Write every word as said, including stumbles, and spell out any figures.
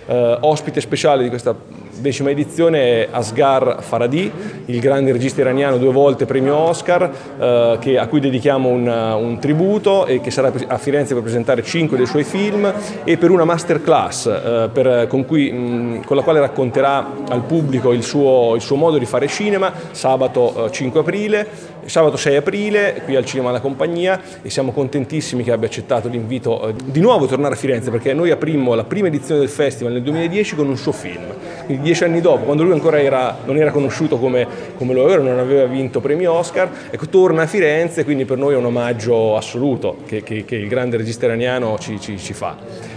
Eh, ospite speciale di questa decima edizione è Asghar Farhadi, il grande regista iraniano, due volte premio Oscar, eh, che, a cui dedichiamo un, un tributo e che sarà a Firenze per presentare cinque dei suoi film e per una masterclass eh, per, con, cui, mh, con la quale racconterà al pubblico il suo, il suo modo di fare cinema sabato eh, cinque aprile, sabato sei aprile qui al Cinema La Compagnia, e siamo contentissimi che abbia accettato l'invito eh, di nuovo a tornare a Firenze, perché noi aprimmo la prima edizione del festival nel duemiladieci con un suo film. Quindi dieci anni dopo, quando lui ancora era, non era conosciuto come, come lo era, non aveva vinto premi Oscar, ecco, torna a Firenze, quindi per noi è un omaggio assoluto che, che, che il grande regista iraniano ci, ci, ci fa.